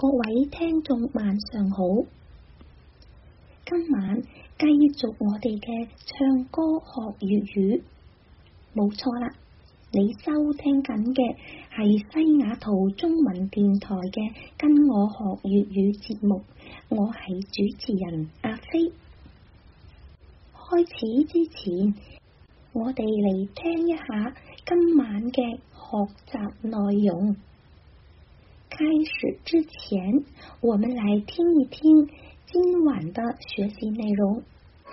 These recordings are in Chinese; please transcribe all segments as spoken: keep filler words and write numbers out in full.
各位聽眾晚上好，今晚繼續我哋嘅唱歌學粵語，冇錯啦，你收聽緊嘅係西雅圖中文電台嘅跟我學粵語節目，我係主持人阿飛。開始之前，我哋嚟聽一下今晚嘅學習內容。開始之前，我們來聽一聽今晚的學習內容。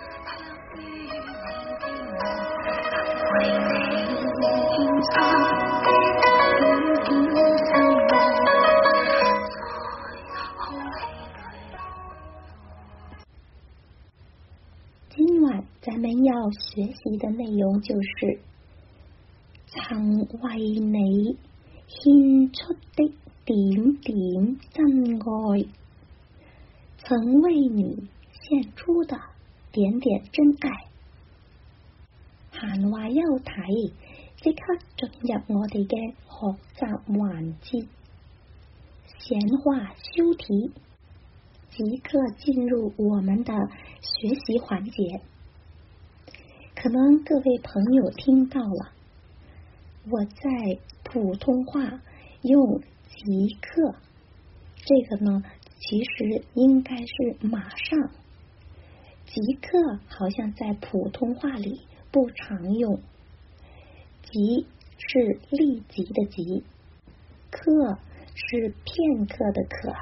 今晚咱們要學習的內容就是曾為你獻出的點點真愛，曾為你獻出的點點真愛。閒話休提，即刻進入我哋嘅學習環節。閒話休提，即刻進入我們的學習環節。可能各位朋友聽到了，我在普通話用即刻，這個呢其實應該是馬上。即刻好像在普通話裏不常用，即是立即的即，刻是片刻的刻。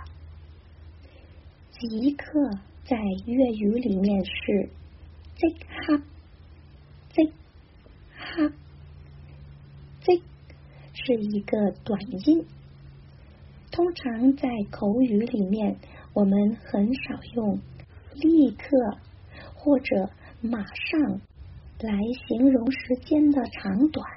即刻在粵語裏面是即刻，即刻，即是一個短音。通常在口語裏面，我們很少用立刻或者馬上來形容時間的長短。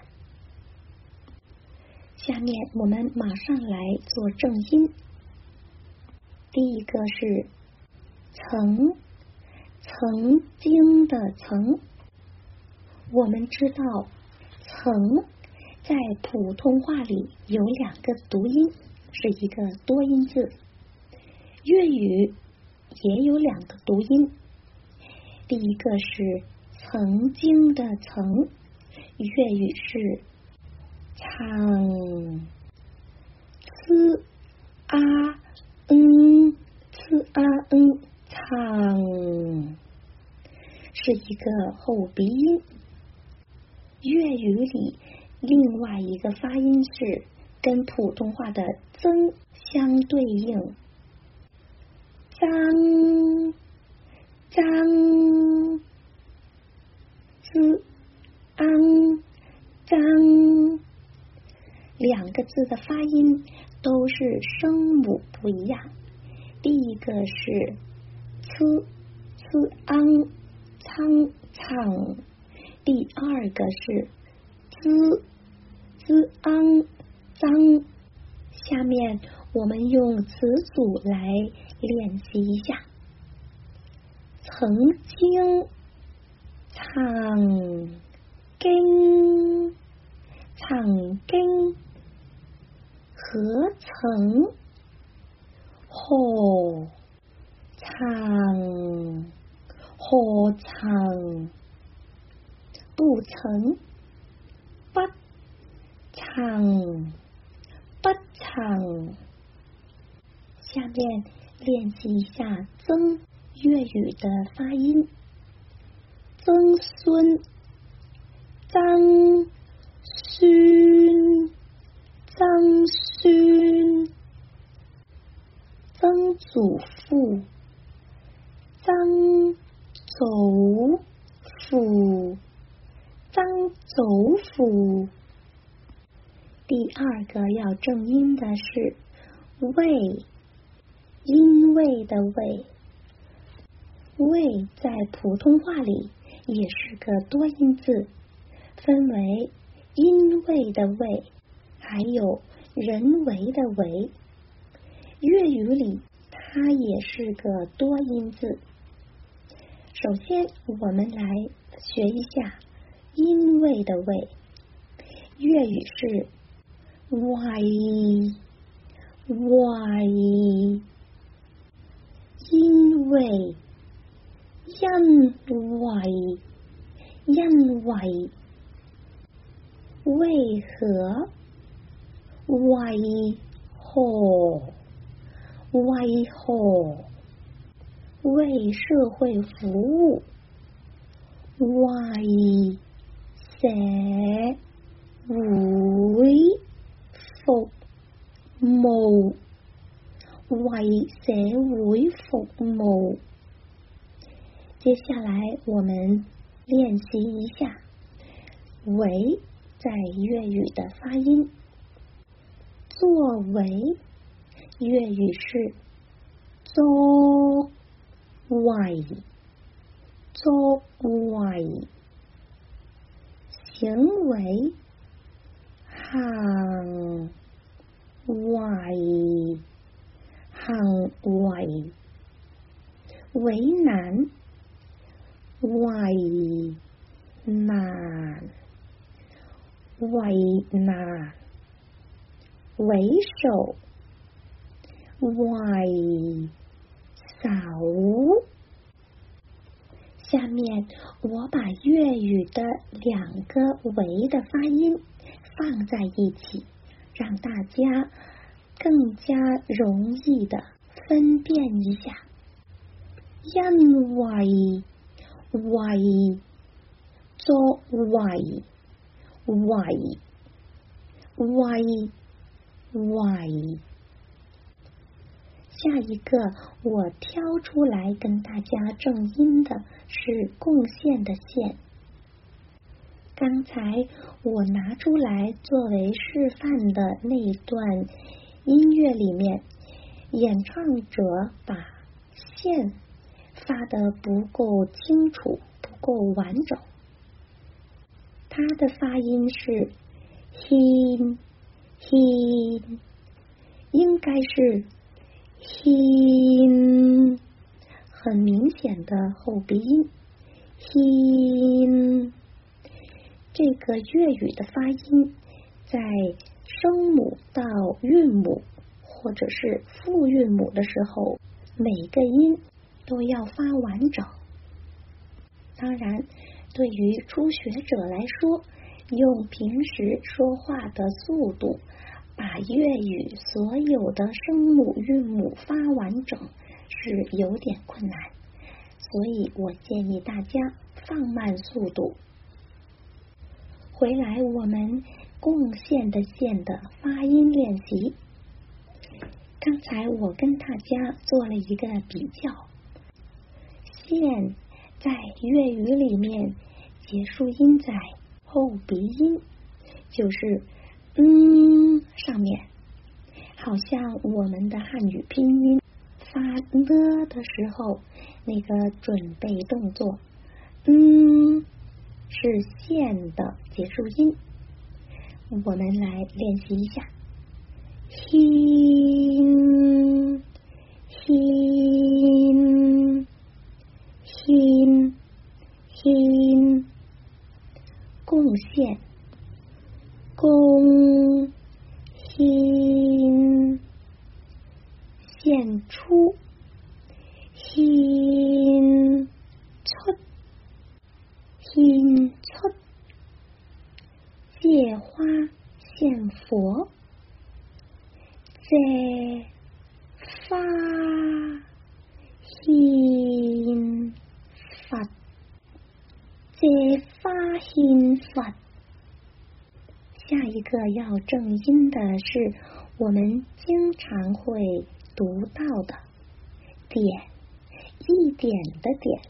下面我們馬上來做正音。第一個是曾，曾經的曾。我們知道曾在普通話裏有兩個讀音，是一個多音字。粵語也有兩個讀音，第一個是曾經的曾，粵語是曾，呲啊嗯，呲啊嗯，曾，是一個後鼻音。粵語裏另外一個發音是跟普通話的曾相對應，張，張，滋，昂，張，兩個字的發音都是聲母不一樣。第一個是呲，呲昂，蒼，蒼。第二個是滋，滋昂，張。下面我們用詞組來練習一下。曾經，曾經，曾經，何曾，何曾，何曾，不曾，不曾，不曾。下面練習一下曾粵語的發音。曾孫，曾孫，曾孫。曾祖父，曾祖父，曾祖父。第二個要正音的是為，因為的為。為在普通話裏也是個多音字，分為因為的為，還有人為的為。粵語裏它也是個多音字。首先我們來學一下因為的為。粵語是為，為， 为，因为，因为，为何，为何，为何，为社会服务，為社會服務，為社會服務。接下来我们练习一下为在粤语的发音。作为粤语是作為，作為。行為行為，行為。為難為難，為難。為首為首。下面我把粤语的两个为的发音放在一起，让大家更加容易的分辨一下。因為，為，作為，為，為，為。下一个我挑出来跟大家正音的是贡献的献。刚才我拿出来作为示范的那一段音乐里面，演唱者把献发得不够清楚，不够完整。它的发音是 hin hin， 应该是hin， 很明显的后鼻音 hin。 这个粤语的发音在声母到韵母或者是复韵母的时候，每个音都要发完整。当然对于初学者来说，用平时说话的速度把粤语所有的声母韵母发完整是有点困难，所以我建议大家放慢速度。回来我们贡献的献的发音练习。刚才我跟大家做了一个比较，献在粤语里面结束音在后鼻音，就是嗯上面，好像我们的汉语拼音发呢的时候那个准备动作，嗯是献的结束音。我们来练习一下 hin hin hin hin， 贡献贡献，献出獻出獻出，借花獻佛，借花獻佛，借花獻佛。下一个要正音的是我们经常会读到的点，一点的点。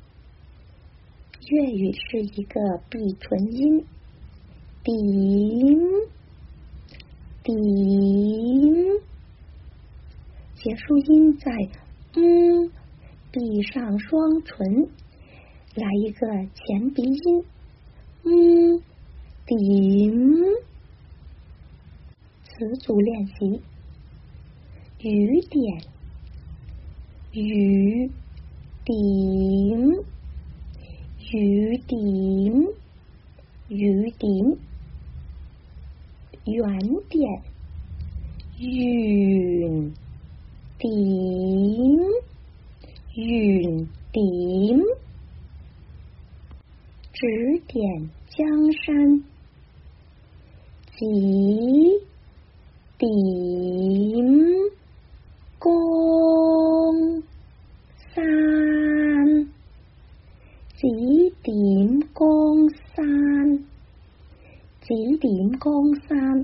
粤语是一个闭唇音，顶顶，结束音在嗯，闭上双唇，来一个前鼻音，嗯顶。词组练习：雨点，雨顶，雨顶，雨顶。圆点，云顶， 原點，指點江山，指點江山，指點江山，指點江山。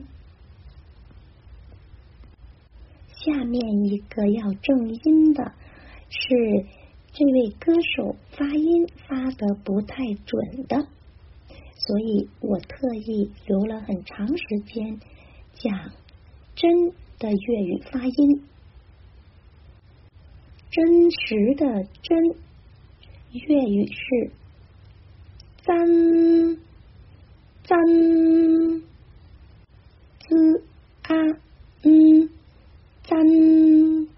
下面一个要正音的是这位歌手发音发得不太准的，所以我特意留了很长时间讲真的粤语发音。真实的真，粤语是真真z a n真。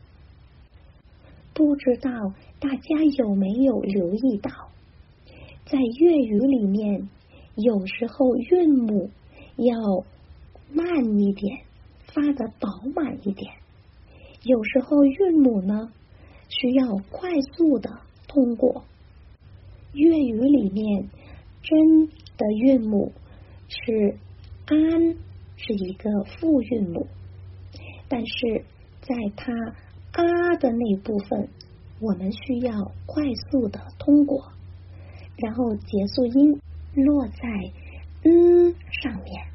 不知道大家有没有留意到，在粤语里面，有时候韵母要慢一点，发得饱满一点；有时候韵母呢，需要快速的通过。粤语里面，真的韵母是安，是一个复韵母。但是在它啊的那部分，我们需要快速的通过，然后结束音落在嗯上面。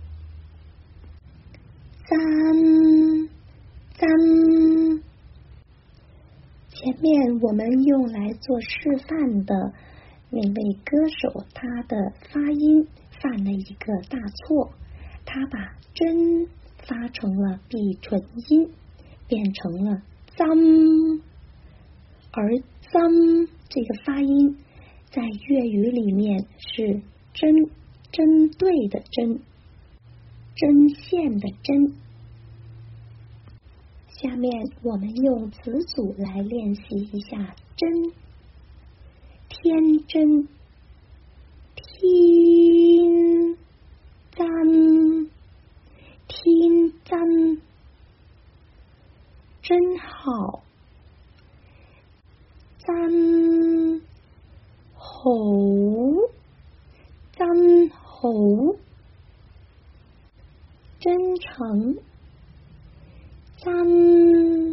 三三，前面我们用来做示范的那位歌手，他的发音犯了一个大错，他把真发成了闭唇音，变成了针，而针这个发音在粤语里面是针，针对的针，针线的针。下面我们用词组来练习一下真。天真，天真，天真，真好，真好，真好，真诚，真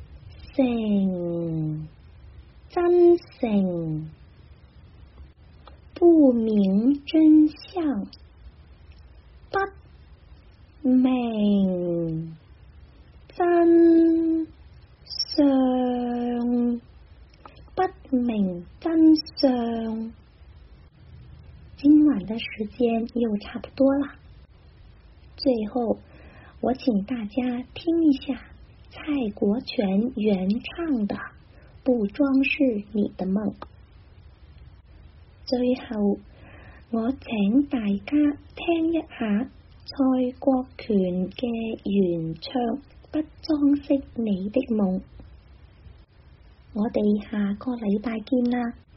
誠，真誠，不明真相，不明真相，不明真相。今晚的时间又差不多了，最后我请大家听一下蔡國權原唱的《不裝飾你的夢》。最後，我請大家聽一下蔡國權嘅原唱《不裝飾你的夢》。我哋下個禮拜見啦！